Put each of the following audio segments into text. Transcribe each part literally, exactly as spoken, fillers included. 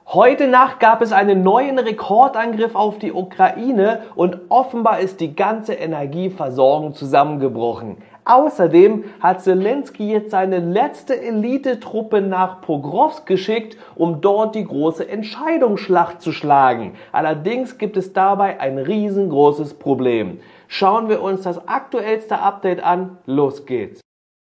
Heute Nacht gab es einen neuen Rekordangriff auf die Ukraine und offenbar ist die ganze Energieversorgung zusammengebrochen. Außerdem hat Zelensky jetzt seine letzte Elitetruppe nach Pokrovsk geschickt, um dort die große Entscheidungsschlacht zu schlagen. Allerdings gibt es dabei ein riesengroßes Problem. Schauen wir uns das aktuellste Update an. Los geht's!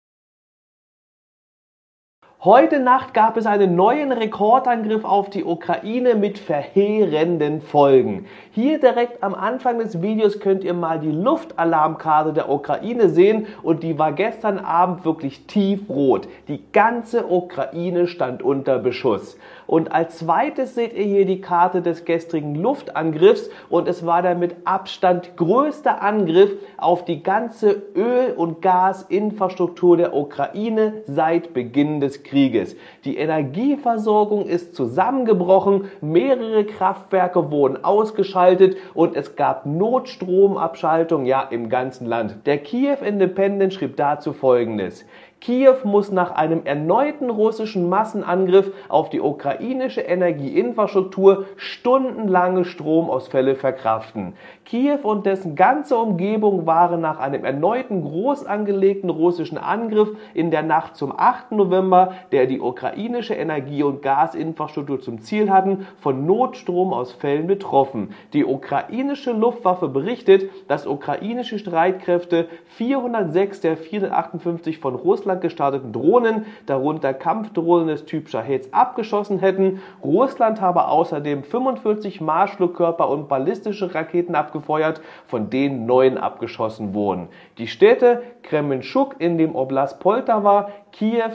Heute Nacht gab es einen neuen Rekordangriff auf die Ukraine mit verheerenden Folgen. Hier direkt am Anfang des Videos könnt ihr mal die Luftalarmkarte der Ukraine sehen und die war gestern Abend wirklich tiefrot. Die ganze Ukraine stand unter Beschuss. Und als zweites seht ihr hier die Karte des gestrigen Luftangriffs und es war der mit Abstand größte Angriff auf die ganze Öl- und Gasinfrastruktur der Ukraine seit Beginn des Krieges. Die Energieversorgung ist zusammengebrochen, mehrere Kraftwerke wurden ausgeschaltet und es gab Notstromabschaltung, ja, im ganzen Land. Der Kiev Independent schrieb dazu Folgendes: Kiew muss nach einem erneuten russischen Massenangriff auf die ukrainische Energieinfrastruktur stundenlange Stromausfälle verkraften. Kiew und dessen ganze Umgebung waren nach einem erneuten groß angelegten russischen Angriff in der Nacht zum achten November, der die ukrainische Energie- und Gasinfrastruktur zum Ziel hatten, von Notstromausfällen betroffen. Die ukrainische Luftwaffe berichtet, dass ukrainische Streitkräfte vierhundertsechs der vierhundertachtundfünfzig von Russland gestarteten Drohnen, darunter Kampfdrohnen des Typs Shaheds, abgeschossen hätten. Russland habe außerdem fünfundvierzig Marschflugkörper und ballistische Raketen abgefeuert, von denen neun abgeschossen wurden. Die Städte Kremenchuk in dem Oblast Poltawa, Kiew,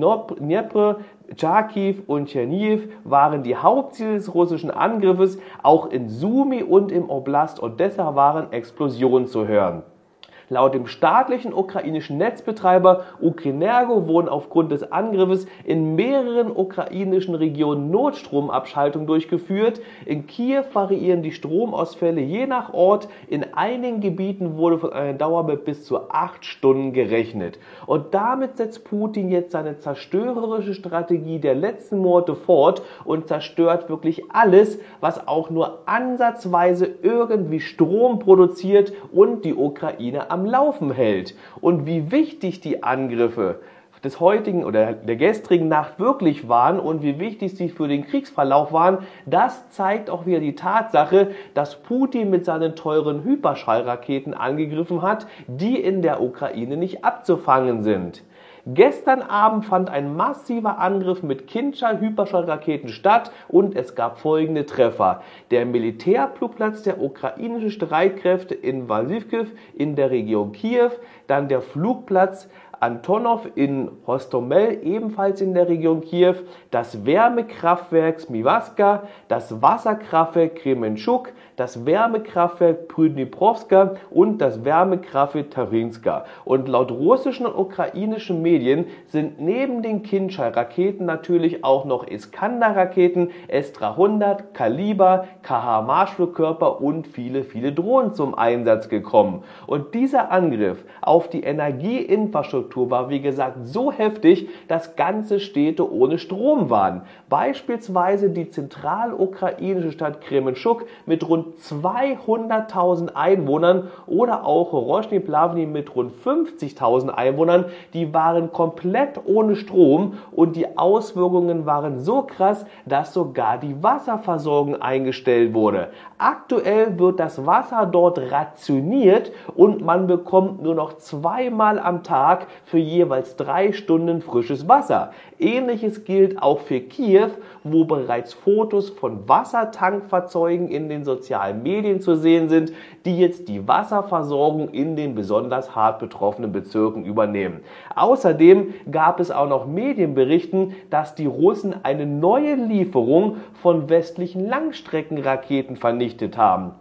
Dnipro, Charkiw und Chernihiw waren die Hauptziele des russischen Angriffes. Auch in Sumy und im Oblast Odessa waren Explosionen zu hören. Laut dem staatlichen ukrainischen Netzbetreiber Ukrenergo wurden aufgrund des Angriffes in mehreren ukrainischen Regionen Notstromabschaltungen durchgeführt. In Kiew variieren die Stromausfälle je nach Ort. In einigen Gebieten wurde von einer Dauer mit bis zu acht Stunden gerechnet. Und damit setzt Putin jetzt seine zerstörerische Strategie der letzten Monate fort und zerstört wirklich alles, was auch nur ansatzweise irgendwie Strom produziert und die Ukraine am Laufen hält. Und wie wichtig die Angriffe des heutigen oder der gestrigen Nacht wirklich waren und wie wichtig sie für den Kriegsverlauf waren, das zeigt auch wieder die Tatsache, dass Putin mit seinen teuren Hyperschallraketen angegriffen hat, die in der Ukraine nicht abzufangen sind. Gestern Abend fand ein massiver Angriff mit Kindschall-Hyperschallraketen statt und es gab folgende Treffer. Der Militärflugplatz der ukrainischen Streitkräfte in Wasilkiw in der Region Kiew, dann der Flugplatz Antonov in Hostomel, ebenfalls in der Region Kiew, das Wärmekraftwerk Smywaska, das Wasserkraftwerk Kremenchuk, das Wärmekraftwerk Prydniprovska und das Wärmekraftwerk Tarinska. Und laut russischen und ukrainischen Medien sind neben den Kindschall-Raketen natürlich auch noch Iskander-Raketen, S dreihundert, Kaliber, K H-Marschflugkörper und viele, viele Drohnen zum Einsatz gekommen. Und dieser Angriff auf die Energieinfrastruktur war, wie gesagt, so heftig, dass ganze Städte ohne Strom waren. Beispielsweise die zentralukrainische Stadt Kremenchuk mit rund zweihunderttausend Einwohnern oder auch Roshny Plavny mit rund fünfzigtausend Einwohnern, die waren komplett ohne Strom und die Auswirkungen waren so krass, dass sogar die Wasserversorgung eingestellt wurde. Aktuell wird das Wasser dort rationiert und man bekommt nur noch zweimal am Tag für jeweils drei Stunden frisches Wasser. Ähnliches gilt auch für Kiew, wo bereits Fotos von Wassertankfahrzeugen in den sozialen Medien zu sehen sind, die jetzt die Wasserversorgung in den besonders hart betroffenen Bezirken übernehmen. Außerdem gab es auch noch Medienberichten, dass die Russen eine neue Lieferung von westlichen Langstreckenraketen vernichtet haben.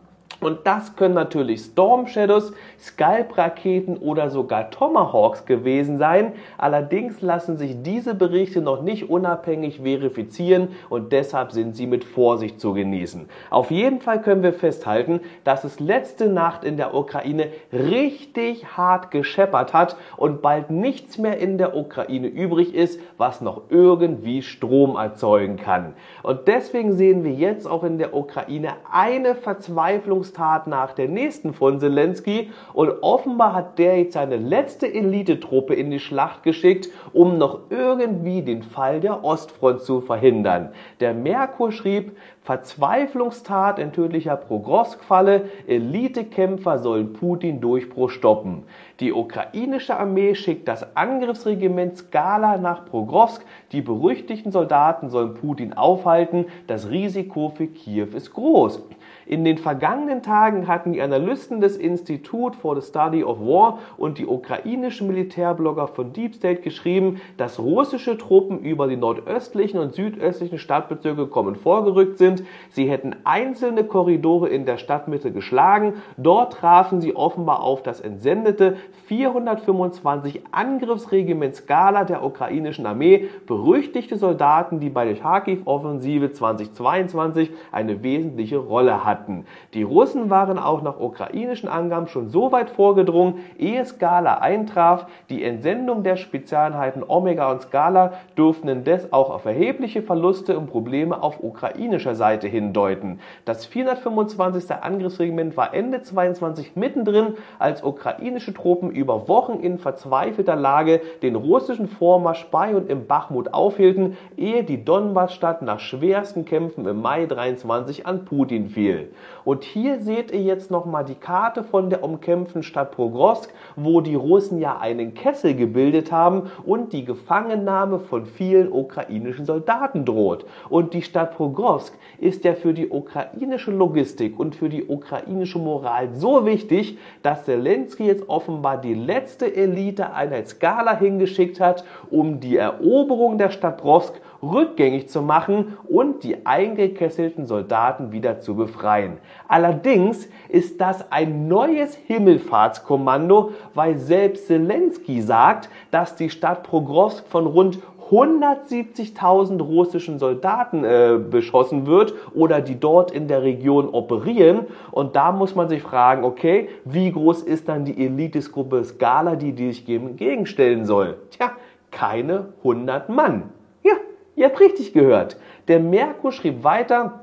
Und das können natürlich Storm Shadows, Scalp-Raketen oder sogar Tomahawks gewesen sein. Allerdings lassen sich diese Berichte noch nicht unabhängig verifizieren und deshalb sind sie mit Vorsicht zu genießen. Auf jeden Fall können wir festhalten, dass es letzte Nacht in der Ukraine richtig hart gescheppert hat und bald nichts mehr in der Ukraine übrig ist, was noch irgendwie Strom erzeugen kann. Und deswegen sehen wir jetzt auch in der Ukraine eine Verzweiflungstat nach der nächsten von Zelensky und offenbar hat der jetzt seine letzte Elitetruppe in die Schlacht geschickt, um noch irgendwie den Fall der Ostfront zu verhindern. Der Merkur schrieb, Verzweiflungstat in tödlicher Pokrovsk-Falle, Elitekämpfer sollen Putin-Durchbruch stoppen. Die ukrainische Armee schickt das Angriffsregiment Skala nach Pokrovsk. Die berüchtigten Soldaten sollen Putin aufhalten. Das Risiko für Kiew ist groß. In den vergangenen Tagen hatten die Analysten des Institute for the Study of War und die ukrainischen Militärblogger von Deep State geschrieben, dass russische Truppen über die nordöstlichen und südöstlichen Stadtbezirke kommen vorgerückt sind. Sie hätten einzelne Korridore in der Stadtmitte geschlagen. Dort trafen sie offenbar auf das entsendete vierhundertfünfundzwanzig Angriffsregiment Skala der ukrainischen Armee, berüchtigte Soldaten, die bei der Charkiw-Offensive zweitausendzweiundzwanzig eine wesentliche Rolle hatten. Die Russen waren auch nach ukrainischen Angaben schon so weit vorgedrungen, ehe Skala eintraf. Die Entsendung der Spezialeinheiten Omega und Skala dürften indes auch auf erhebliche Verluste und Probleme auf ukrainischer Seite hindeuten. Das vierhundertfünfundzwanzigste Angriffsregiment war Ende zweiundzwanzig mittendrin, als ukrainische Truppen über Wochen in verzweifelter Lage den russischen Vormarsch bei und im Bachmut aufhielten, ehe die Donbassstadt nach schwersten Kämpfen im Mai dreiundzwanzig an Putin fiel. Und hier seht ihr jetzt nochmal die Karte von der umkämpften Stadt Pokrovsk, wo die Russen ja einen Kessel gebildet haben und die Gefangennahme von vielen ukrainischen Soldaten droht. Und die Stadt Pokrovsk ist ja für die ukrainische Logistik und für die ukrainische Moral so wichtig, dass Zelensky jetzt offenbar die letzte Eliteeinheit Skala hingeschickt hat, um die Eroberung der Stadt Pokrovsk rückgängig zu machen und die eingekesselten Soldaten wieder zu befreien. Allerdings ist das ein neues Himmelfahrtskommando, weil selbst Zelensky sagt, dass die Stadt Pokrovsk von rund hundertsiebzigtausend russischen Soldaten äh, beschossen wird oder die dort in der Region operieren. Und da muss man sich fragen, okay, wie groß ist dann die Elitesgruppe Skala, die die sich entgegenstellen soll? Tja, keine hundert Mann. Ja, ihr habt richtig gehört. Der Merkur schrieb weiter,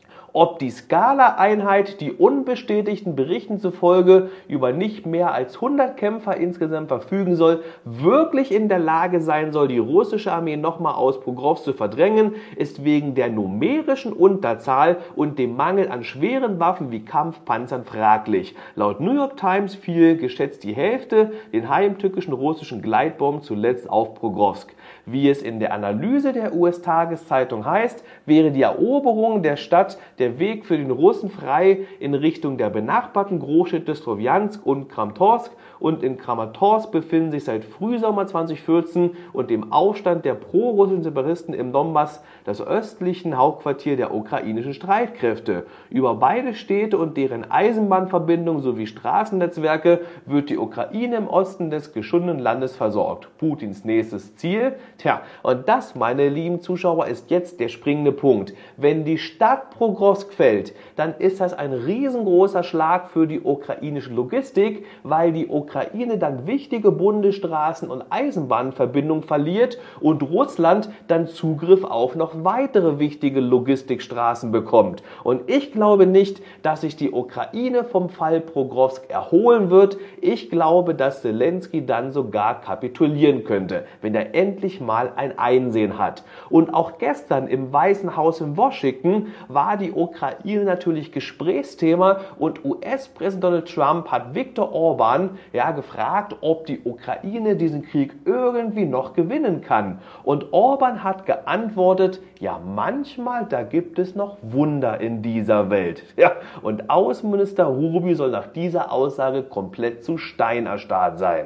ob die Skala-Einheit, die unbestätigten Berichten zufolge über nicht mehr als hundert Kämpfer insgesamt verfügen soll, wirklich in der Lage sein soll, die russische Armee nochmal aus Pokrovsk zu verdrängen, ist wegen der numerischen Unterzahl und dem Mangel an schweren Waffen wie Kampfpanzern fraglich. Laut New York Times fiel geschätzt die Hälfte den heimtückischen russischen Gleitbomben zuletzt auf Pokrovsk. Wie es in der Analyse der U S-Tageszeitung heißt, wäre die Eroberung der Stadt der Weg für den Russen frei in Richtung der benachbarten Großstädte Slowiansk und Kramatorsk, und in Kramatorsk befinden sich seit Frühsommer zweitausendvierzehn und dem Aufstand der pro-russischen Separatisten im Donbass das östlichen Hauptquartier der ukrainischen Streitkräfte. Über beide Städte und deren Eisenbahnverbindungen sowie Straßennetzwerke wird die Ukraine im Osten des geschundenen Landes versorgt. Putins nächstes Ziel? Tja, und das, meine lieben Zuschauer, ist jetzt der springende Punkt. Wenn die Stadt Pokrovsk fällt, dann ist das ein riesengroßer Schlag für die ukrainische Logistik, weil die Ukraine dann wichtige Bundesstraßen und Eisenbahnverbindungen verliert und Russland dann Zugriff auf noch weitere wichtige Logistikstraßen bekommt. Und ich glaube nicht, dass sich die Ukraine vom Fall Pokrovsk erholen wird. Ich glaube, dass Zelensky dann sogar kapitulieren könnte, wenn er endlich mal ein Einsehen hat. Und auch gestern im Weißen Haus in Washington war die Ukraine natürlich Gesprächsthema und U S-Präsident Donald Trump hat Viktor Orban ja gefragt, ob die Ukraine diesen Krieg irgendwie noch gewinnen kann. Und Orban hat geantwortet, ja manchmal, da gibt es noch Wunder in dieser Welt. Ja, und Außenminister Rubio soll nach dieser Aussage komplett zu Stein erstarrt sein.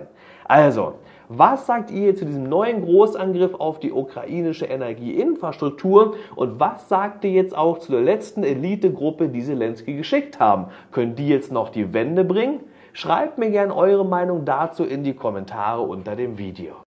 Also, was sagt ihr zu diesem neuen Großangriff auf die ukrainische Energieinfrastruktur und was sagt ihr jetzt auch zu der letzten Elitegruppe, die Zelensky geschickt haben? Können die jetzt noch die Wende bringen? Schreibt mir gerne eure Meinung dazu in die Kommentare unter dem Video.